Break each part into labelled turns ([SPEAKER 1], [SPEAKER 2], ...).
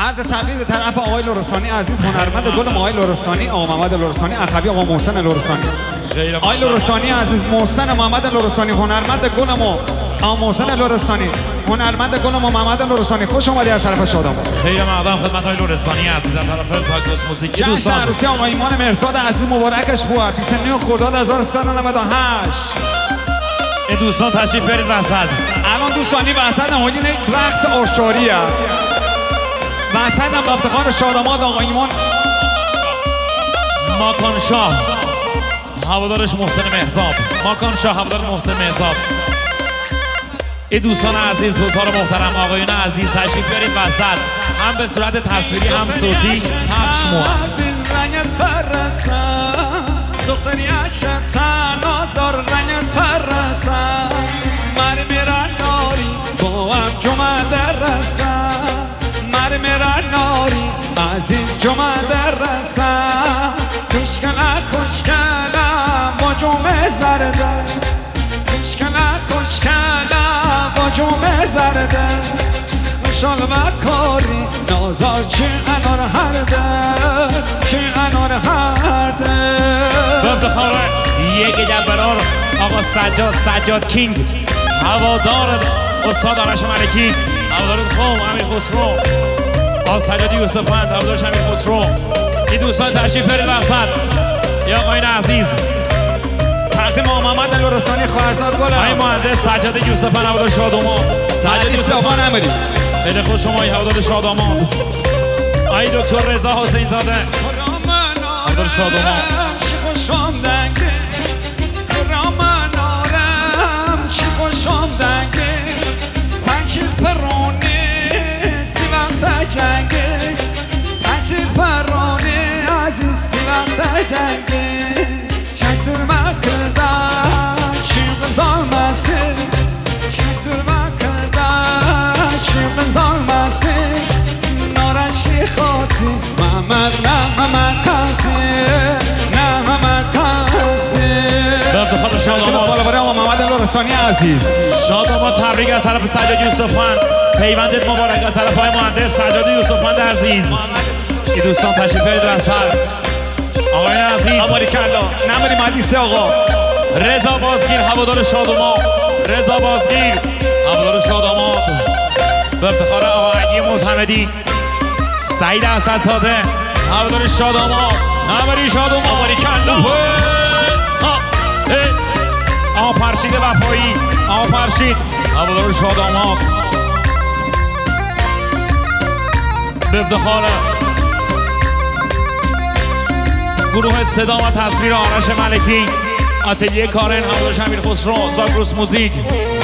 [SPEAKER 1] عرض تبریک طرف آقای لرستانی عزیز، هنرمند گلم آقای لرستانی، آقا محمد لرستانی، اخوی آقا محسن لرستانی. آقای لرستانی عزیز، محسن محمد لرستانی، هنرمند گلم آقا محسن لرستانی، هنرمند گلم محمد لرستانی. خوش اومدی از طرف شادم.
[SPEAKER 2] خیلی مقدم خدمت های لرستانی عزیز از طرف ساکس موسیقی
[SPEAKER 1] دوستان. جشن عروسی آقا ایمان مرزاد عزیز مبارکش بود. 29 خرداد 1398.
[SPEAKER 2] این دوستان تشریف برید وسط.
[SPEAKER 1] الان دوستانی وسط نمودین رقص آشاریه. وسط هم با افتخار شاداماد آقا ایمان
[SPEAKER 2] ماکان شاه هوادارش محسن مهرزاد. ماکان شاه هوادار محسن مهرزاد. این دوستان عزیز، حضار محترم، آقایون عزیز تشریف بیارید وسط، هم به صورت تصویری هم صوتی پخش مو.
[SPEAKER 1] دختری عشق‌تن آزار رنگت پرستن مر میرن ناری با هم جمعه درستن مر میرن ناری از این جمعه درستن کشکلم با جمعه زرده کشکلم با جمعه زرده خوشحال بکاری نازار چه انار هرده چه انار هرده.
[SPEAKER 2] به افتخار یک جبرار آقا سجاد کینگ هوادار استاد آرش ملکی، هوادار قوم امیر خسرو، آقا سجاد یوسفند هوادارش امیر خسرو. این دوستان تشریف برید وسط. یا آقایون عزیز
[SPEAKER 1] تقدیم آقا محمد لرستانی خواهرزاد گلم،
[SPEAKER 2] آقای مهندس سجاد یوسفند هوادار شادمان، سجاد یوسفند
[SPEAKER 1] نمیدیم.
[SPEAKER 2] خیلی خوش شما هوادار شادمان. آقای دکتر رضا حسین زاده هوادار شادمان.
[SPEAKER 1] محمد لرستانی عزیز،
[SPEAKER 2] شادمان تبریک از طرف سجاد یوسفند، پیوندت مبارک از طرف های مهندس سجاد یوسفند عزیز. این دوستان تشریف برید وسط. آقایان عزیز
[SPEAKER 1] آباریکلا نماری مهندس آقا
[SPEAKER 2] رضا بازگیر هوادار شادمان، رضا بازگیر هوادار شادمان. به افتخار آقا علی مزحمدی، سعید اسدزاده هوادار شادمان، نماری شادمان.
[SPEAKER 1] آباریکلا
[SPEAKER 2] آقا فرشید وفایی، آقا فرشید هوادار شادمان. به افتخار گروه صدا و تصویر آرش ملکی، آتلیه کارن هوادار امیر خسرو، زاگرس موزیک.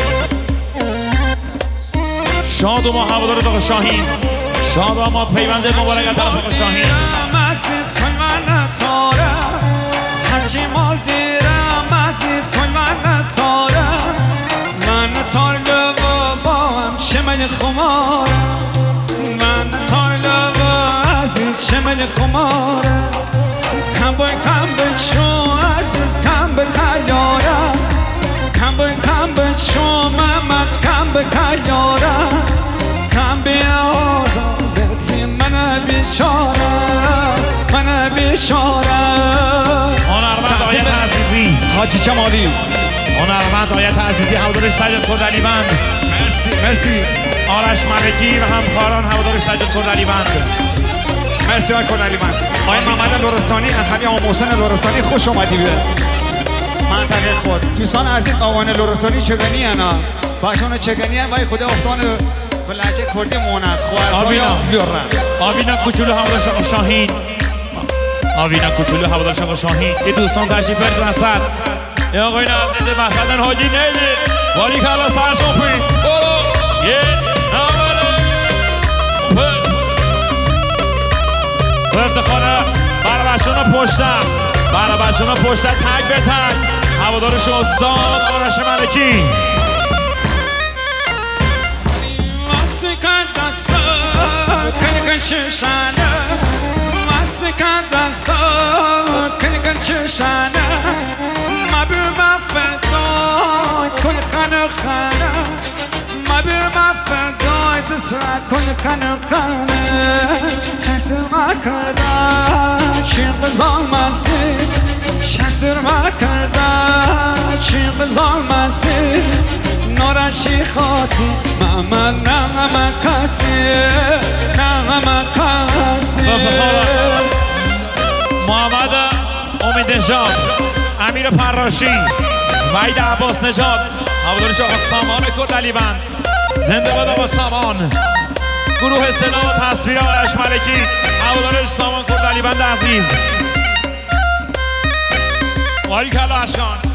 [SPEAKER 2] شادمان هوادار آقا شاهین، شادمان پیوند مبارک از طرف آقا شاهین.
[SPEAKER 1] من تارلو با هم شمل خماره، من تارلو عزیز شمل خماره، کم به چو عزیز کم به کیاره، کم به چو محمد کم به کیاره، کم به آزادتی من بیچاره، من بیچاره.
[SPEAKER 2] هنرمند آیت عزیزی
[SPEAKER 1] حاجی جمالی،
[SPEAKER 2] هنرمند آیت عزیزی هوادارش سجاد کردعلیوند.
[SPEAKER 1] مرسی
[SPEAKER 2] آرش ملکی و همکاران هوادارش سجاد کردعلیوند.
[SPEAKER 1] مرسی آقای کردعلیوند. آقای محمد لرستانی، اخوی آقا محسن لرستانی، خوش اومدی به منطقه خود. دوستان عزیز آقایان لرستانی چگنی انا باشون چگنی هم وای خدا افتان به لهجه کردی مونق
[SPEAKER 2] آوینا کوچولو هوادارش آقا شاهین، آوینا کوچولو هوادارش آقا شاهین. این دوستان تشریف برید وسط. یا آقایون عزیز مثلا حاجی نیدی ولی کلا سرشون پین یه نماره به افتخار برابرشون پشتم، برابرشون پشتم تک به تک هوادارش استاد آرش ملکی.
[SPEAKER 1] حسرت کن قنقنه کسر کرده چی قضامسی کسر کرده چی قضامسی نورشی خاطی ماما نغمه کسی نغمه کسی
[SPEAKER 2] محمد امید نژاد، امیر پراشی، وحید عباس نژاد، هوادارش آقا سامان کردعلیوند، زنده باد آقا سامان. گروه صدا و تصویر آرش ملکی، هوادارش سامان کردعلیوند عزیز. باریکلا اشکان.